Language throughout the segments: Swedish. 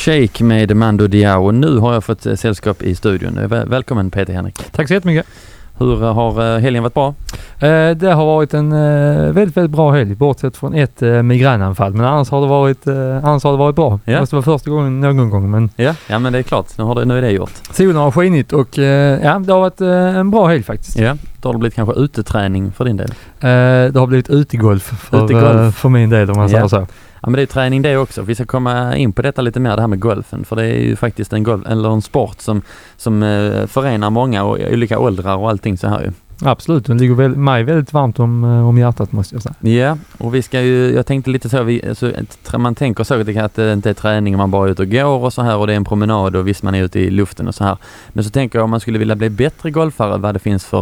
Shake med Mando Diao. Och nu har jag fått sällskap i studion. Välkommen Peter Henrik. Tack så jättemycket. Hur har helgen varit bra? Det har varit en väldigt, väldigt bra helg, bortsett från ett migränanfall. Men annars har det varit bra. Ja. Det måste vara första gången någon gång. Men Ja, men det är klart. Nu är det gjort. solen har skinit och det har varit en bra helg faktiskt. Ja, då har det blivit kanske uteträning för din del. Det har blivit utegolf för min del om man säger så. Ja, men det är träning det också. Vi ska komma in på detta lite mer, det här med golfen. För det är ju faktiskt en sport som förenar många och olika åldrar och allting så här ju. Absolut, det ligger mig väldigt varmt om hjärtat måste jag säga. Ja, och vi ska ju, jag tänkte lite så, man tänker så att det inte är träning, man bara är ute och går och så här och det är en promenad och visst man är ute i luften och så här. Men så tänker jag om man skulle vilja bli bättre golfare, vad det finns för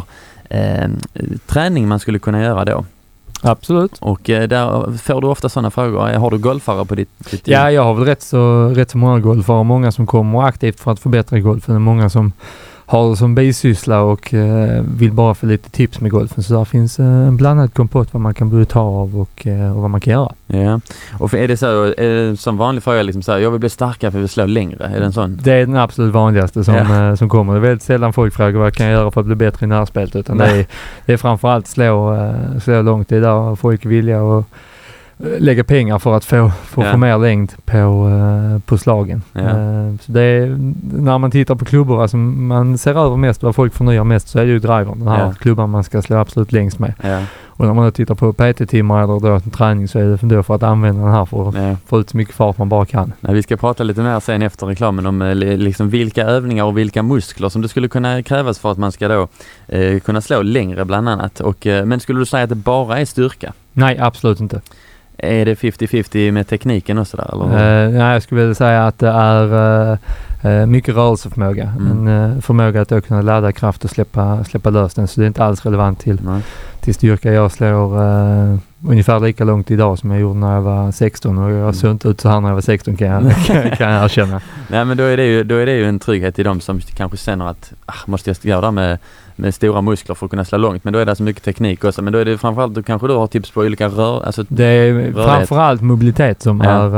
träning man skulle kunna göra då. Absolut. Och där får du ofta sådana frågor. Har du golfare på ditt Ja, jag har väl rätt så många golfare. Många som kommer aktivt för att förbättra golfen. Många som har det som bisyssla och vill bara få lite tips med golfen. Så där finns en blandad kompott vad man kan börja ta av och vad man kan göra. Ja, och är det så som vanlig fråga liksom så här, jag vill bli starkare för att slå längre? Är det en sån? Det är den absolut vanligaste som kommer. Det är väldigt sällan folk frågar vad kan jag göra för att bli bättre i närspelet. Utan det är framförallt slå långt. Det är där folk vilja och lägga pengar för att få mer längd på slagen. Ja. Så det är, när man tittar på klubbar, alltså man ser över mest vad folk förnyar mest, så är det ju drivern, den här klubban man ska slå absolut längst med. Ja. Och när man då tittar på PT-timmar eller då träning, så är det då för att använda den här för att få ut så mycket fart man bara kan. Ja, vi ska prata lite mer sen efter reklamen om liksom vilka övningar och vilka muskler som det skulle kunna krävas för att man ska då kunna slå längre bland annat. Men skulle du säga att det bara är styrka? Nej, absolut inte. Är det 50-50 med tekniken och sådär? Nej, jag skulle vilja säga att det är mycket rörelseförmåga. En förmåga att då kunna ladda kraft och släppa lös den. Så det är inte alls relevant till styrka. Jag slår ungefär lika långt idag som jag gjorde när jag var 16. Och jag såg inte ut så här när jag var 16 kan jag erkänna. Nej, men då är det ju en trygghet i dem som kanske känner att måste jag göra det med stora muskler för att kunna slå långt, men då är det så mycket teknik också. Men då är det framförallt, då kanske du har tips på olika det är framförallt mobilitet som är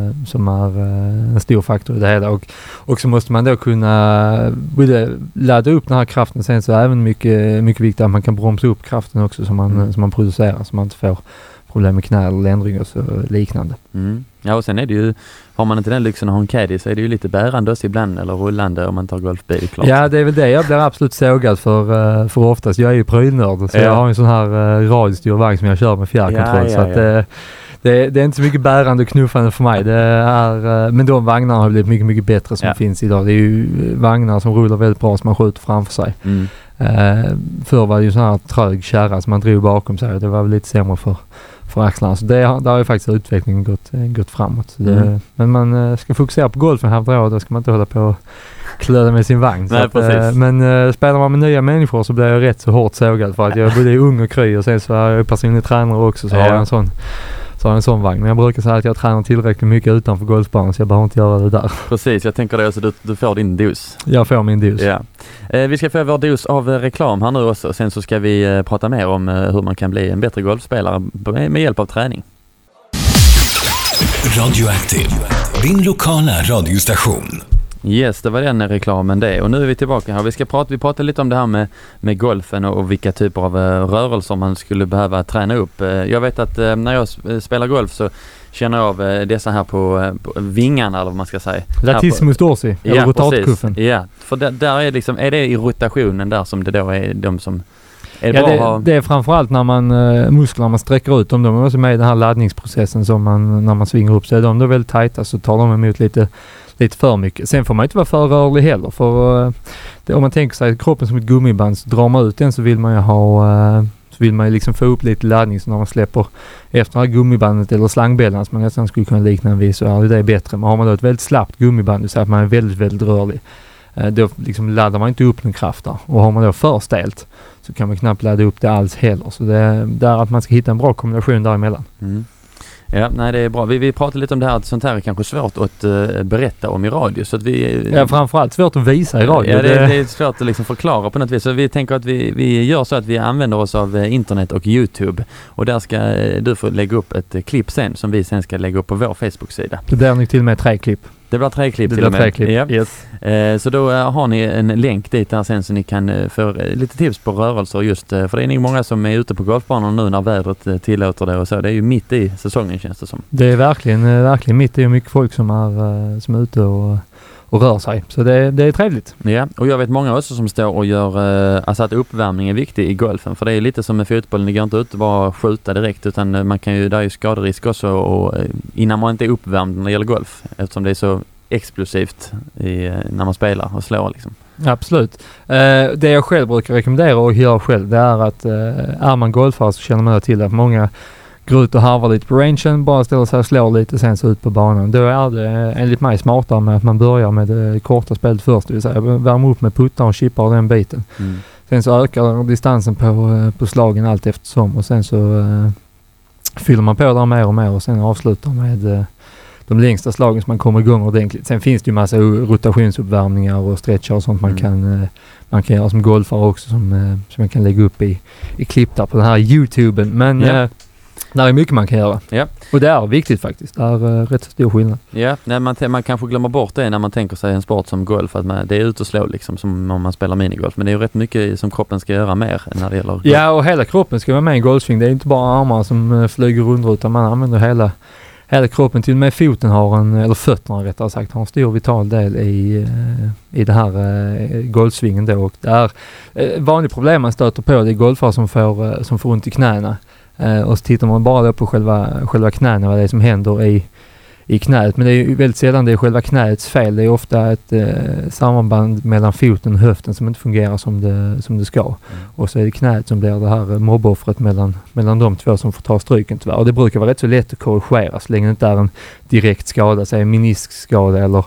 en stor faktor i det hela. Och så måste man då kunna både ladda upp den här kraften, sen så är även mycket viktigt att man kan bromsa upp kraften också som man producerar, så man inte får problem med knä eller ländring och så liknande. Ja, och sen är det ju, har man inte den lyxen att ha en caddy, så är det ju lite bärande också ibland, eller rullande om man tar golfbil, klart. Ja, det är väl det jag blir absolut sågad för oftast. Jag är ju prylnörd, så jag har en sån här radiostyr vagn som jag kör med fjärrkontroll. Så att det är inte så mycket bärande och knuffande för mig. Det är, men de vagnarna har blivit mycket, mycket bättre som finns idag. Det är ju vagnar som rullar väldigt bra som man skjuter framför sig. Förr var det ju sån här trög kärra som man drog bakom sig. Det var väl lite sämre för axlarna. Så där har ju faktiskt utvecklingen gått framåt. Men man ska fokusera på golfen här och då ska man inte hålla på och klöda med sin vagn. Nej, men spelar man med nya människor så blir jag rätt så hårt sågad för att jag är både ung och kry och sen så är jag personlig tränare också, så har jag en sån vagn. Men jag brukar säga att jag tränar tillräckligt mycket utanför golfbanan, så jag behöver inte göra det där. Precis, jag tänker det, så du får din dos. Jag får min dos. Ja. Vi ska få vår dos av reklam här nu också. Sen så ska vi prata mer om hur man kan bli en bättre golfspelare med hjälp av träning. Radioaktiv, din lokala radiostation. Yes, det var den reklamen det. Och nu är vi tillbaka här. Vi pratar lite om det här med golfen och vilka typer av rörelser man skulle behöva träna upp. Jag vet att när jag spelar golf så känner jag av dessa här på vingarna, eller vad man ska säga. Latissimus dorsi, eller rotatkuffen. Ja, för där är liksom, är det i rotationen där som det då är de som... Det är framförallt när musklerna sträcker ut dem. De är också med i den här laddningsprocessen som när man svingar upp. Så är de då väldigt tajta, så tar de emot lite för mycket. Sen får man inte vara för rörlig heller. För om man tänker sig kroppen som ett gummiband, så drar man ut den så vill man ju liksom få upp lite laddning, så när man släpper efter det här gummibandet eller slangbällan som man nästan skulle kunna likna en vis, så är det bättre. Men har man då ett väldigt slappt gummiband, så att man är väldigt, väldigt rörlig, då liksom laddar man inte upp någon kraft där. Och har man då för stelt, så kan man knappt ladda upp det alls heller. Så det är att man ska hitta en bra kombination däremellan. Ja, nej, det är bra. Vi pratar lite om det här att sånt här är kanske svårt att berätta om i radio. Så att framförallt svårt att visa i radio. Ja, det är svårt att liksom förklara på något vis. Så vi tänker att vi gör så att vi använder oss av internet och YouTube. Och där ska du få lägga upp ett klipp sen som vi sen ska lägga upp på vår Facebook-sida. Det där är till och med 3 klipp. Det blir 3 klipp det till och med. 3 klipp. Ja. Yes. Så då har ni en länk dit där sen så ni kan få lite tips på rörelser just för det är nog många som är ute på golfbanan nu när vädret tillåter det och så. Det är ju mitt i säsongen känns det som. Det är verkligen mitt i mycket folk som är ute och rör sig. Så det är trevligt. Ja, och jag vet många också som står och gör alltså att uppvärmning är viktig i golfen. För det är lite som med fotbollen, det går inte ut att bara skjuta direkt utan man kan ju, där är ju skaderisk också och innan man inte är uppvärmd när det gäller golf eftersom det är så explosivt när man spelar och slår liksom. Absolut. Det jag själv brukar rekommendera och gör själv det är att är man golfare så känner man till att många går ut och harvar lite på rangen, bara ställer sig och slår lite sen så ut på banan. Då är det enligt mig smartare med att man börjar med det korta spelet först, det vill säga värma upp med puttar och chippar och den biten. Sen så ökar distansen på slagen allt eftersom och sen så fyller man på där mer och mer och sen avslutar med de längsta slagen som man kommer igång ordentligt. Sen finns det ju massa rotationsuppvärmningar och stretchar och sånt man kan göra som golfare också som man kan lägga upp i klipp där på den här YouTuben. Men där är mycket man kan göra. Ja. Och det är viktigt faktiskt. Det är rätt stor skillnad. Ja, man kanske glömmer bort det när man tänker sig en sport som golf. Att det är ut och slå liksom som om man spelar minigolf. Men det är ju rätt mycket som kroppen ska göra mer när det gäller golf. Ja, och hela kroppen ska vara med i golfsving. Det är inte bara armar som flyger runt utan man använder hela kroppen. Till och med foten eller fötterna rättare sagt, har en stor vital del i det här golfsvingen då. Och det är vanligt problem man stöter på. Det är golfare som får ont i knäna. Och så tittar man bara då på själva knäna, vad det är som händer i knät. Men det är ju väldigt sällan det är själva knäets fel. Det är ofta ett samband mellan foten och höften som inte fungerar som det ska. Och så är det knät som blir det här mobboffret mellan de två som får ta stryken tyvärr. Och det brukar vara rätt så lätt att korrigera så länge det inte är en direkt skada, säg meniskskada eller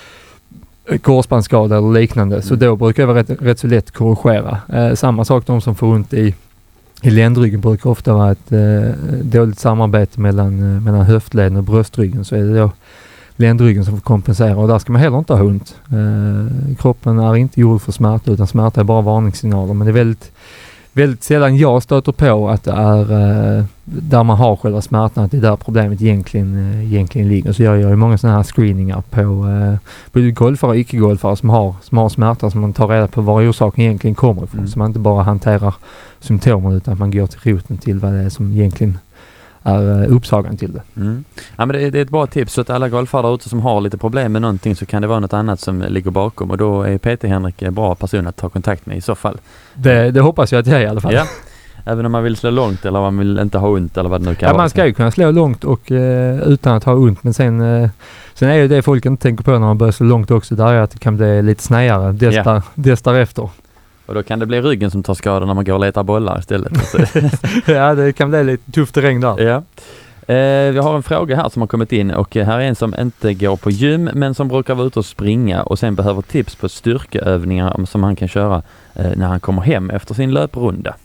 korsbandsskada eller liknande. Så då brukar det vara rätt så lätt att korrigera. Samma sak de som får ont i ländryggen brukar ofta vara ett dåligt samarbete mellan höftleden och bröstryggen, så är det då ländryggen som får kompensera och där ska man heller inte ha ont. Kroppen är inte gjord för smärta utan smärta är bara varningssignaler, men det är väldigt, väldigt sällan jag stöter på att det är där man har själva smärtan, att det är där problemet egentligen ligger. Så jag gör ju många sådana här screeningar på både golfare och icke-golfare som har smärta, som man tar reda på var orsaken egentligen kommer ifrån. Så man inte bara hanterar symptomen utan att man går till roten till vad det är som egentligen är uppsagan till det. Ja, men det är ett bra tips, så att alla golfare där ute som har lite problem med någonting så kan det vara något annat som ligger bakom och då är Peter Henrik en bra person att ta kontakt med i så fall. Det hoppas jag att jag är i alla fall. Ja. Även om man vill slå långt eller man vill inte ha ont eller vad det nu kan vara. Man ska ju kunna slå långt och utan att ha ont, men sen är ju det folk inte tänker på när man börjar slå långt också, där är att det kan bli lite snäigare dess därefter. Och då kan det bli ryggen som tar skada när man går och letar bollar istället. Ja, det kan bli lite tufft terräng där. Ja. Vi har en fråga här som har kommit in och här är en som inte går på gym men som brukar vara ute och springa och sen behöver tips på styrkeövningar som han kan köra när han kommer hem efter sin löprunda.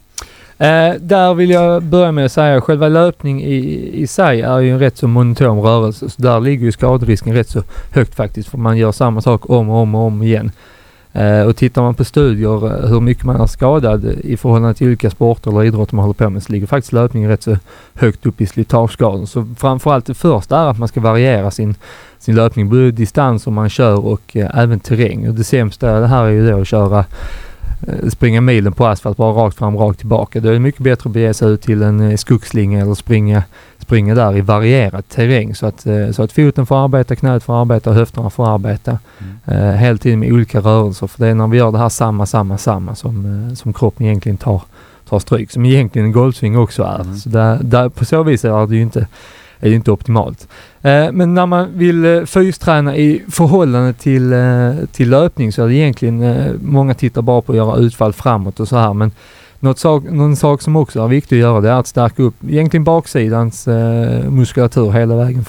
Där vill jag börja med att säga att själva löpning i sig är ju en rätt så monoton rörelse, så där ligger ju skaderisken rätt så högt faktiskt, för man gör samma sak om igen. Och tittar man på studier hur mycket man är skadad i förhållande till olika sporter eller idrott man håller på med, så ligger faktiskt löpningen rätt så högt upp i slitageskadan. Så framförallt det första är att man ska variera sin löpning, både distans som man kör och även terräng. Och det sämsta det här är ju då att springa milen på asfalt bara rakt fram, rakt tillbaka. Det är mycket bättre att bege sig ut till en skogsslinga eller springa där i varierad terräng så att foten får arbeta, knät får arbeta och höfterna får arbeta hela tiden med olika rörelser. För det är när vi gör det här samma som kroppen egentligen tar stryk, som egentligen en golfsving också är. Så där, på så vis är det inte optimalt. Men när man vill fysträna i förhållande till löpning så är det egentligen många tittar bara på att göra utfall framåt och så här, men någon sak som också är viktigt att göra, det är att stärka upp egentligen baksidans muskulatur hela vägen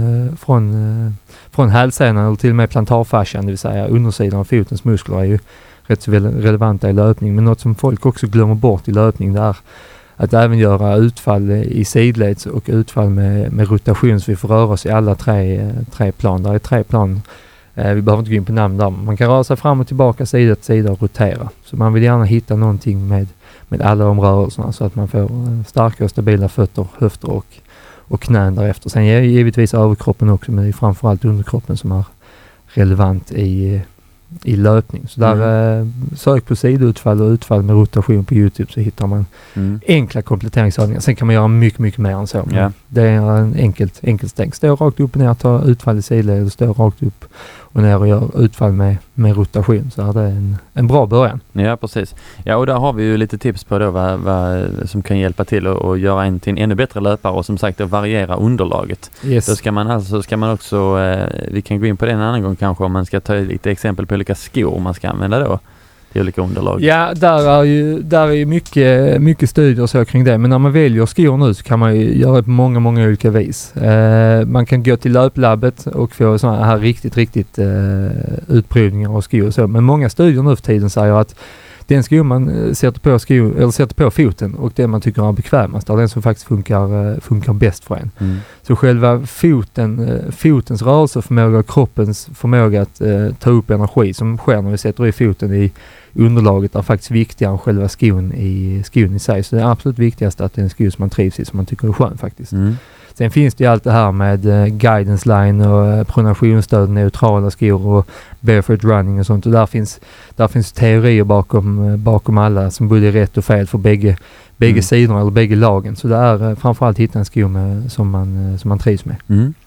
från hälsenan eller till och med plantarfascian, det vill säga undersidan av fotens muskler är ju rätt så relevanta i löpning, men något som folk också glömmer bort i löpning, det är att även göra utfall i sidleds och utfall med rotation, så vi får röra oss i alla tre plan. Där är 3 plan. Vi behöver inte gå in på namn där. Man kan röra sig fram och tillbaka, sida till sida och rotera. Så man vill gärna hitta någonting med alla de rörelserna så att man får starka och stabila fötter, höfter och knän därefter. Sen givetvis överkroppen också, men det är framförallt underkroppen som relevant i löpning. Så där sök på sidoutfall och utfall med rotation på YouTube så hittar man enkla kompletteringsövningar. Sen kan man göra mycket, mycket mer än så. Yeah. Det är en enkelt steg. Stå rakt upp och ner, ta utfall i sidled och stå rakt upp och ner och gör utfall med rotation. Så är det en bra början. Ja, precis. Ja, och där har vi ju lite tips på då vad som kan hjälpa till att göra en till en ännu bättre löpare och som sagt att variera underlaget. Yes. Då ska man också, vi kan gå in på det en annan gång kanske om man ska ta lite exempel på olika skor man ska använda då i olika underlag. Ja, där är ju mycket studier och så kring det. Men när man väljer skor nu så kan man ju göra på många olika vis. Man kan gå till löplabbet och få sådana här riktigt utprovningar av skor och så. Men många studier nu för tiden säger att den skor man sätter på foten och det man tycker är bekvämast är den som faktiskt funkar bäst för en. Så själva fotens rörelseförmåga och kroppens förmåga att ta upp energi som sker när vi sätter i foten i underlaget är faktiskt viktigare än själva skon i sig. Så det är absolut viktigast att det är en sko som man trivs i, som man tycker är skön faktiskt. Sen finns det ju allt det här med guidance line och pronationsstöd, neutrala skor och barefoot running och sånt. Och där finns teorier bakom alla som både är rätt och fel för bägge sidorna eller bägge lagen. Så det är framförallt hitta en sko som man trivs med.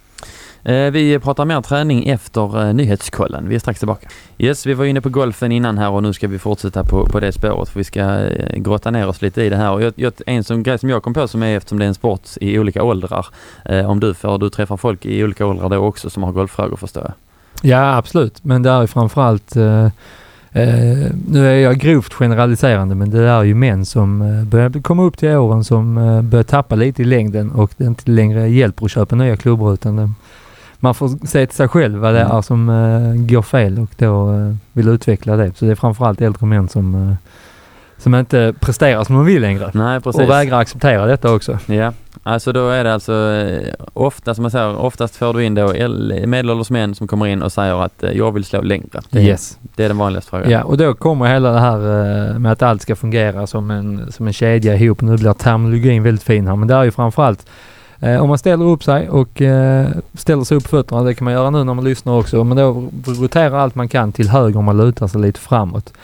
Vi pratar mer träning efter nyhetskollen. Vi är strax tillbaka. Yes, vi var inne på golfen innan här och nu ska vi fortsätta på det spåret för vi ska grotta ner oss lite i det här. Och en grej som jag kom på som är eftersom det är en sport i olika åldrar. Om du träffar folk i olika åldrar då också som har golffrågor förstår jag. Ja, absolut. Men det är framförallt nu är jag grovt generaliserande men det är ju män som börjar komma upp till åren som börjar tappa lite i längden och det inte längre hjälper att köpa nya klubbor utan man får se till sig själv vad det är som går fel och då vill utveckla det. Så det är framförallt äldre män som inte presterar som de vill längre. Nej, precis. Och vägrar acceptera detta också. Ja, alltså då är det oftast får du in då medelålders män som kommer in och säger att jag vill slå längre. Det är den vanligaste frågan. Ja, och då kommer hela det här med att allt ska fungera som en kedja ihop. Nu blir terminologin väldigt fin här, men det är ju framförallt om man ställer upp sig och ställer sig upp fötterna, det kan man göra nu när man lyssnar också, men då roterar allt man kan till höger om man lutar sig lite framåt.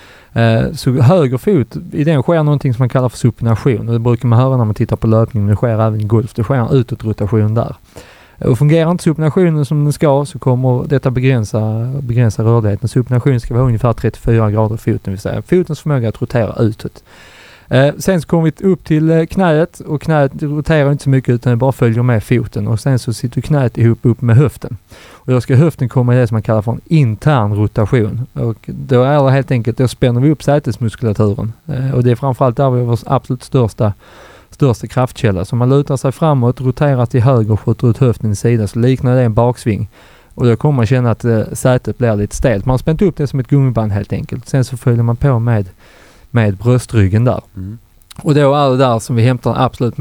Så höger fot, i den sker någonting som man kallar för supination och det brukar man höra när man tittar på löpning, men det sker även i golf, det sker en utåtrotation där. Och fungerar inte supinationen som den ska så kommer detta begränsa rörligheten. Supinationen ska vara ungefär 34 grader i foten, vill säga fotens förmåga att rotera utåt. Sen så kommer vi upp till knäet och knäet roterar inte så mycket utan det bara följer med foten och sen så sitter knäet ihop upp med höften. Och då ska höften komma i det som man kallar för en intern rotation och då är det helt enkelt, då spänner vi upp sätesmuskulaturen och det är framförallt där vi har vår absolut största kraftkälla. Så man lutar sig framåt, roterar till höger och skjuter ut höften i sidan så liknar det en baksving. Och då kommer man känna att sätet blir lite stelt. Man har spänt upp det som ett gummiband helt enkelt. Sen så följer man på med bröstryggen där. Och då är det där som vi hämtar absolut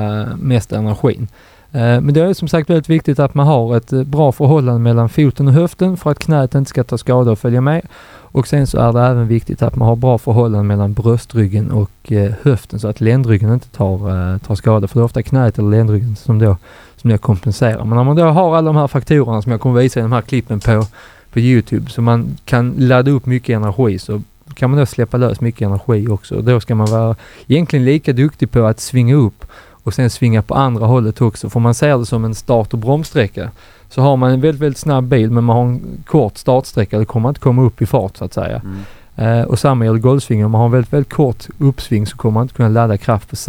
mesta energin. Men det är som sagt väldigt viktigt att man har ett bra förhållande mellan foten och höften för att knät inte ska ta skada och följa med. Och sen så är det även viktigt att man har bra förhållande mellan bröstryggen och höften så att ländryggen inte tar skada. För det är ofta knät eller ländryggen som då kompenserar. Men när man då har alla de här faktorerna som jag kommer visa i de här klippen på YouTube så man kan ladda upp mycket energi så kan man då släppa lös mycket energi också. Då ska man vara egentligen lika duktig på att svinga upp och sen svinga på andra hållet också. För man ser det som en start- och bromssträcka. Så har man en väldigt, väldigt snabb bil men man har en kort startsträcka, det kommer inte komma upp i fart så att säga. Och samma gäller golfsving. Om man har en väldigt, väldigt kort uppsving så kommer man inte kunna ladda kraft på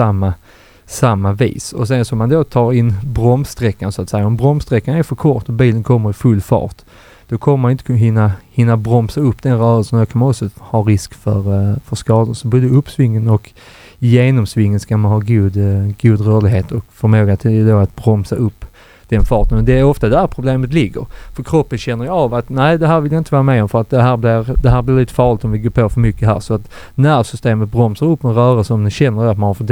samma vis. Och sen så man då tar in bromssträckan så att säga. Om bromssträckan är för kort och bilen kommer i full fart då kommer man inte kunna hinna bromsa upp den rörelsen och kan man också ha risk för skador. Så både uppsvingen och genomsvingen ska man ha god rörlighet och förmåga till då att bromsa upp den farten. Och det är ofta där problemet ligger. För kroppen känner ju av att nej, det här vill jag inte vara med om för att det här blir lite farligt om vi går på för mycket här. Så att nervsystemet bromsar upp en rörelse om den känner att man har för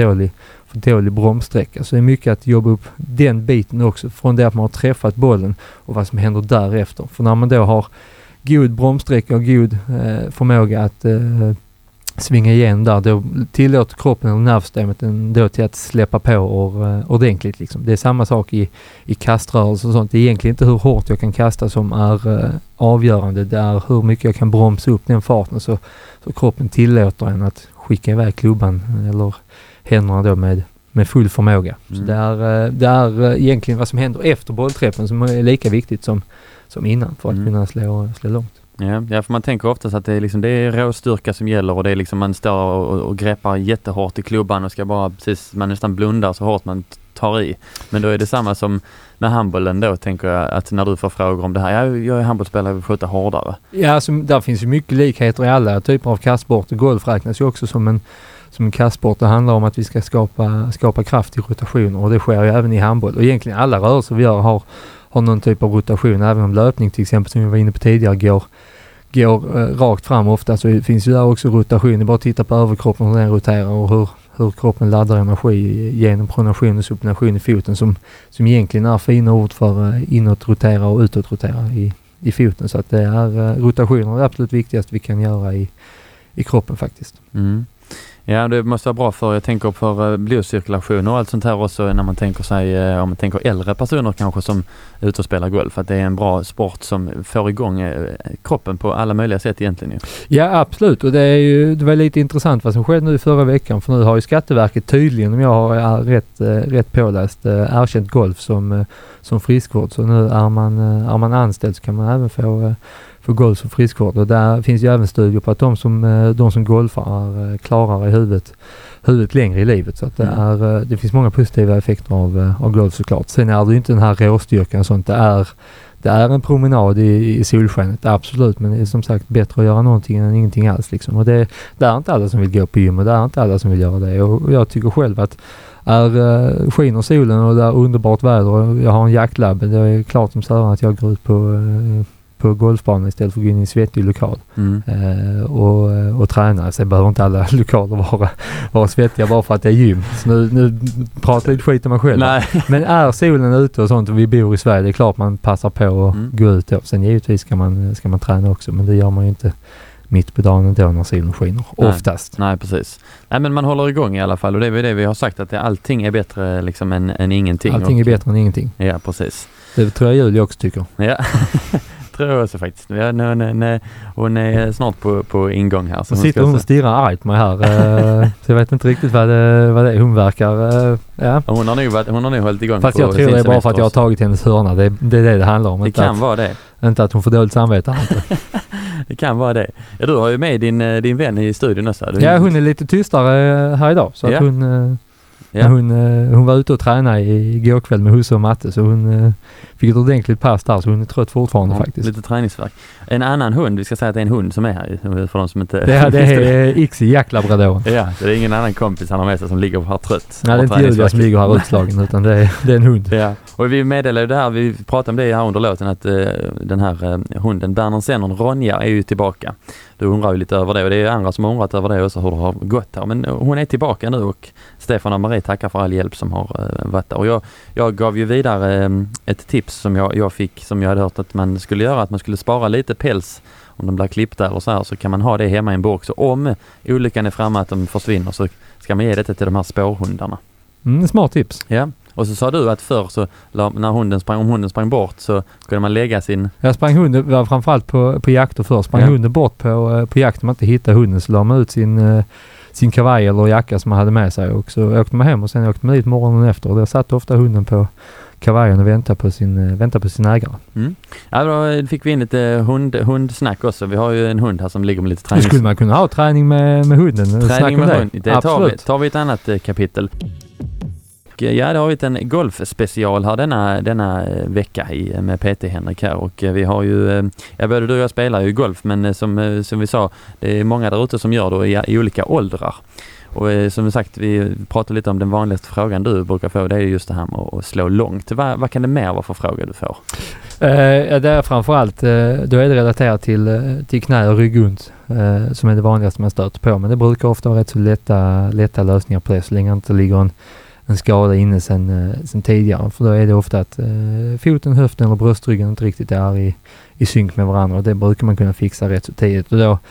dålig bromssträcka. Så det är mycket att jobba upp den biten också från det att man har träffat bollen och vad som händer därefter. För när man då har god bromssträcka och god förmåga svinga igen där, då tillåter kroppen eller nervsystemet då till att släppa på ordentligt liksom. Det är samma sak i kaströrelser och sånt. Det är egentligen inte hur hårt jag kan kasta som är avgörande. Det är hur mycket jag kan bromsa upp den farten så kroppen tillåter en att skicka iväg klubban eller händerna då med full förmåga. Så det är egentligen vad som händer efter bollträffen som är lika viktigt som innan för att kunna slå långt. Ja, för man tänker oftast att det är råstyrka som gäller och det är liksom man står och greppar jättehårt i klubban och ska bara man nästan blundar så hårt man tar i. Men då är det samma som med handbollen då, tänker jag, att när du får frågor om det här, jag är handbollsspelare, jag vill skjuta hårdare. Ja, där finns ju mycket likheter i alla typer av kastsport. Golf räknas ju också som en kastsport. Det handlar om att vi ska skapa kraft i rotationer och det sker ju även i handboll. Och egentligen alla rörelser vi gör har någon typ av rotation, även om löpning till exempel som vi var inne på tidigare går rakt fram ofta, så finns ju där också rotation. Det är bara att titta på överkroppen hur den roterar och hur kroppen laddar energi genom pronation och supination i foten som egentligen är fina ord för inåt rotera och utåt rotera i foten. Så att det är rotationer det absolut viktigaste vi kan göra i kroppen faktiskt. Mm. Ja, det måste vara bra jag tänker för blodcirkulation och allt sånt här också när man tänker sig, om man tänker äldre personer kanske som är ute och spelar golf, att det är en bra sport som får igång kroppen på alla möjliga sätt egentligen. Ja, absolut. Och det var lite intressant vad som skedde nu förra veckan, för nu har ju Skatteverket tydligen, om jag har rätt påläst, erkänt golf som friskvård. Så nu är man anställd så kan man även få golf och friskvård, och där finns ju även studier på att de som golfar är klarare i huvudet längre i livet, så att det finns många positiva effekter av golf såklart. Sen är det ju inte den här råstyrkan och sånt, det är en promenad i solskenet, absolut, men det är som sagt bättre att göra någonting än ingenting alls liksom. Och det är inte alla som vill gå på gym och det är inte alla som vill göra det, och jag tycker själv att skiner solen och det är underbart väder och jag har en jaktlab, det är klart som säger att jag går ut på golfbanan istället för att gå in i en svettig lokal och träna. Sen behöver inte alla lokaler vara svettiga bara för att det är gym. Så nu pratar lite skit om mig själv. Nej. Men är solen ute och sånt och vi bor i Sverige, det är klart man passar på att gå ut då. Sen givetvis ska man träna också, men det gör man ju inte mitt på dagen då när solen skiner. Oftast. Nej, precis. Nej, men man håller igång i alla fall, och det är det vi har sagt, att allting är bättre liksom än ingenting. Allting är bättre än ingenting. Ja, precis. Det tror jag Julia också tycker. Ja. Tror jag också faktiskt. Hon är snart på ingång här. Så hon stirrar argt på mig här. Så jag vet inte riktigt vad det är. Hon verkar... ja. Hon har nog hållit igång. Fast jag tror det är bara för att jag har tagit hennes hörna. Det är det handlar om. Det kan vara det. Inte att hon får dåligt samvete. Det kan vara det. Ja, du har ju med din vän i studion också. Ja, hon är lite tystare här idag. Så att hon... Ja. Hon var ute och tränade igår kväll med husse och matte, så hon fick ett ordentligt pass där, så hon är trött fortfarande faktiskt. Lite träningsverk. En annan hund, vi ska säga att det är en hund som är här för de som inte... Det är Ixi, jacklabrador. Ja, det är ingen annan kompis han har med sig som ligger här trött. Nej, det är inte Julia som ligger här utslagen, utan det är en hund. Ja, och vi meddelade det här, vi pratade om det här under låten, att den här hunden, Bernard Sennon Ronja, är ju tillbaka. Du undrar ju lite över det, och det är andra som har undrat över det också, hur det har gått här. Men hon är tillbaka nu, och Stefan och Marie tackar för all hjälp som har varit där. Och jag gav ju vidare ett tips som jag fick, som jag hade hört att man skulle göra, att man skulle spara lite päls om de blir klippta eller så här, så kan man ha det hemma i en burk. Så om olyckan är framme att de försvinner, så ska man ge det till de här spårhundarna. Smart tips. Ja. Och så sa du att förr så när om hunden sprang bort så kunde man lägga sin... Jag sprang hunden, var framförallt på jakter förr. Sprang hunden bort på jakt, om man inte hittade hunden, så la man ut sin kavaj eller jacka som man hade med sig, och så åkte man hem och sen åkte man dit morgonen efter, och där satt ofta hunden på kavajen och väntade på sin ägare. Ja, då fick vi in lite hundsnack också. Vi har ju en hund här som ligger med lite träning. Skulle man kunna ha träning med hunden? Träning med hund, det tar vi ett annat kapitel. Ja, det har varit en golfspecial här denna vecka med PT Henrik här, och vi har ju, både du och jag spelar ju golf, men som vi sa, det är många där ute som gör det i olika åldrar. Och som sagt, vi pratar lite om den vanligaste frågan du brukar få, det är just det här med att slå långt. Vad kan det mer vara för fråga du får? Det är framförallt, då är det relaterat till knä- och ryggont som är det vanligaste man stöter på, men det brukar ofta vara rätt så lätta lösningar på det, så länge det inte ligger en skada inne sen tidigare. För då är det ofta att foten, höften eller bröstryggen inte riktigt är i synk med varandra, och det brukar man kunna fixa rätt så tidigt. Och då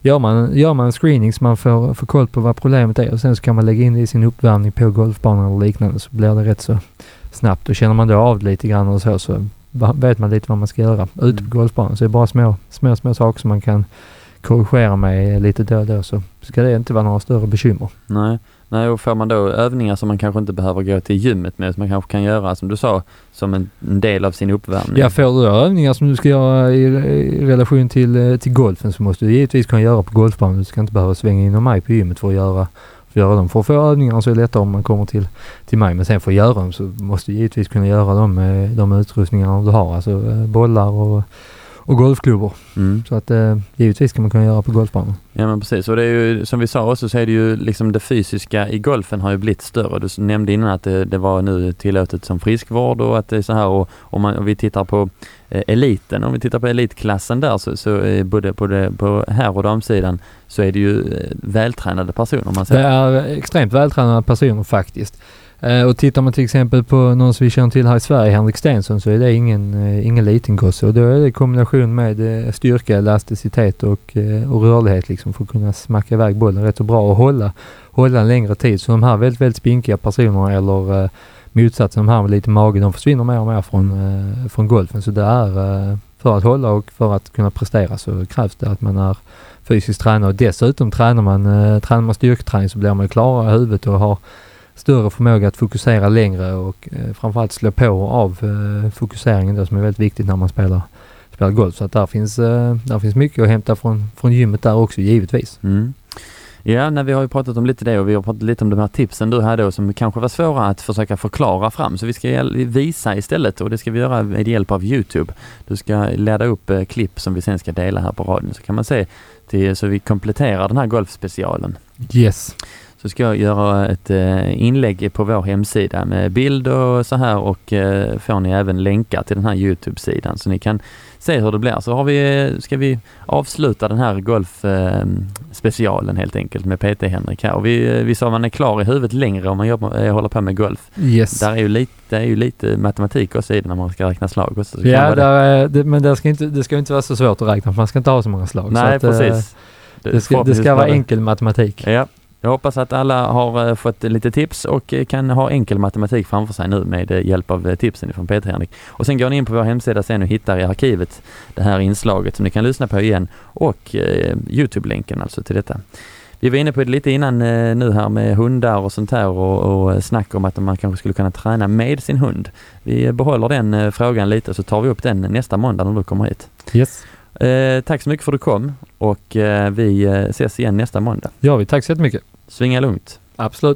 gör man en screening så man får koll på vad problemet är och sen så kan man lägga in det i sin uppvärmning på golfbanan eller liknande så blir det rätt så snabbt. Och känner man då av lite grann och så vet man lite vad man ska göra ute på golfbanan. Så det är bara små saker som man kan korrigera med lite då så ska det inte vara några större bekymmer. Nej, och får man då övningar som man kanske inte behöver gå till gymmet med, som man kanske kan göra, som du sa, som en del av sin uppvärmning. Ja, får du övningar som du ska göra i relation till golfen så måste du givetvis kunna göra på golfbanan. Du ska inte behöva svänga in mig på gymmet för att göra dem. För att få övningar så är det lättare om man kommer till mig. Men sen för att göra dem så måste du givetvis kunna göra dem med de utrustningarna du har. Alltså bollar och golfklubbor. Så att givetvis kan man kunna göra på golfbanan. Ja, men precis. Och det är ju, som vi sa också, så är det ju liksom det fysiska i golfen har ju blivit större. Du nämnde innan att det var nu tillåtet som friskvård och att det är så här. Och om vi tittar på eliten, om vi tittar på elitklassen där så både på här och damsidan så är det ju vältränade personer. Man säger. Det är extremt vältränade personer faktiskt. Och tittar man till exempel på någon som vi känner till här i Sverige, Henrik Stensson, så är det ingen liten gosse. Och då är det kombination med styrka, elasticitet och rörlighet liksom för att kunna smacka iväg bollen rätt och bra och hålla en längre tid. Så de här väldigt, väldigt spinkiga personerna eller motsatsen, de här med lite mage, de försvinner mer och mer från golfen. Så det är för att hålla och för att kunna prestera så krävs det att man är fysiskt tränad. Och dessutom tränar man styrketräning så blir man klarare i huvudet och har större förmåga att fokusera längre och framförallt slå på av fokuseringen då, som är väldigt viktigt när man spelar golf. Så att där finns mycket att hämta från gymmet där också, givetvis. Ja, vi har ju pratat om lite det och vi har pratat lite om de här tipsen du hade och som kanske var svåra att försöka förklara fram. Så vi ska visa istället och det ska vi göra med hjälp av YouTube. Du ska ladda upp klipp som vi sen ska dela här på radion så kan man se så vi kompletterar den här golfspecialen. Yes. Så ska jag göra ett inlägg på vår hemsida med bild och så här och får ni även länkar till den här YouTube-sidan så ni kan se hur det blir. Så ska vi avsluta den här golfspecialen helt enkelt med PT Henrik här. Och vi sa att man är klar i huvudet längre om man håller på med golf. Yes. Där är ju lite matematik också i det när man ska räkna slag också. Ja, men det ska inte vara så svårt att räkna för man ska inte ha så många slag. Nej, så att, precis. Det ska vara enkel matematik. Ja. Jag hoppas att alla har fått lite tips och kan ha enkel matematik framför sig nu med hjälp av tipsen från Peter Henrik. Och sen går ni in på vår hemsida sen och hittar i arkivet det här inslaget som ni kan lyssna på igen och YouTube-länken alltså till detta. Vi var inne på det lite innan nu här med hundar och sånt här och snack om att man kanske skulle kunna träna med sin hund. Vi behåller den frågan lite och så tar vi upp den nästa måndag när du kommer hit. Yes. Tack så mycket för att du kom och vi ses igen nästa måndag. Ja, tack så jättemycket. Svinga lugnt. Absolut.